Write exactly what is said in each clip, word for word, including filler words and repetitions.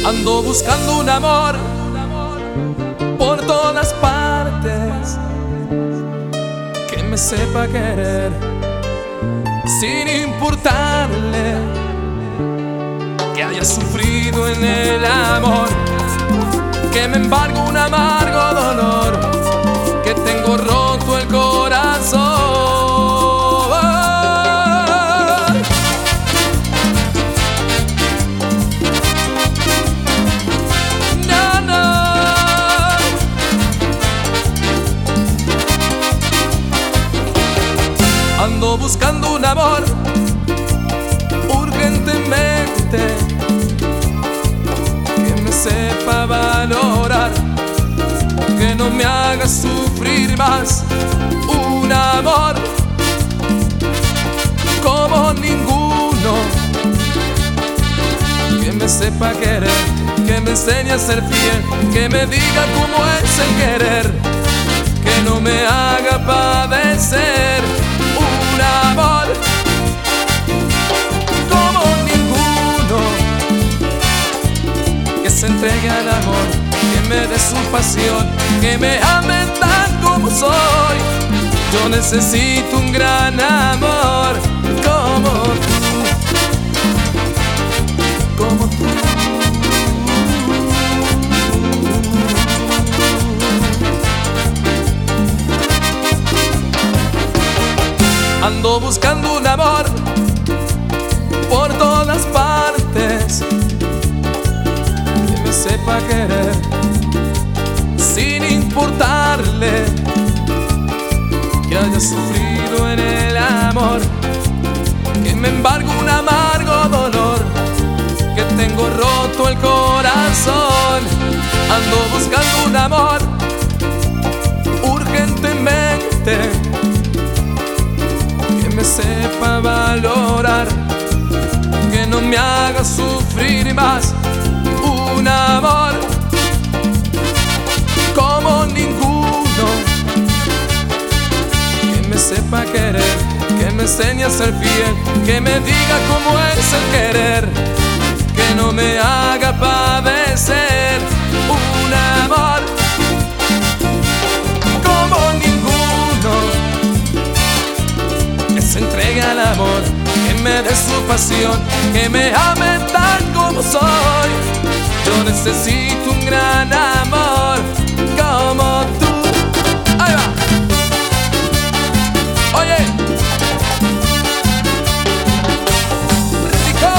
Ando buscando un amor por todas partes, que me sepa querer sin importarle que haya sufrido en el amor, que me embargo un amargo dolor, que tengo roto el corazón. No, no. Ando buscando un amor urgentemente, que me sepa valorar, que no me haga sufrir más. Un amor como ninguno, que me sepa querer, que me enseñe a ser fiel, que me diga cómo es el querer, que no me haga padecer. Un amor como ninguno, que se entregue al amor, que me dé su pasión, que me ame tal como soy. Yo necesito un gran amor como tú, como tú. Ando buscando un amor por todas partes, que me sepa querer sin importarle que haya sufrido en el amor, que me embargo un amargo dolor, que tengo roto el corazón. Ando buscando un amor urgentemente, que me sepa valorar, que no me haga sufrir más. Un amor como ninguno, que me sepa querer, que me enseñe a ser fiel, que me diga cómo es el querer, que no me haga padecer. Un amor como ninguno, que se entregue al amor, que me dé su pasión, que me ame tal como soy. Yo necesito un gran amor como tú. Ahí va. Oye, rico.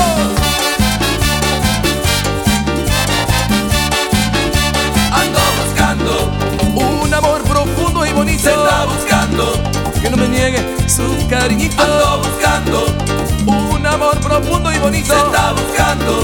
Ando buscando un amor profundo y bonito. Se está buscando que no me niegue su cariñito. Ando buscando un amor profundo y bonito. Se está buscando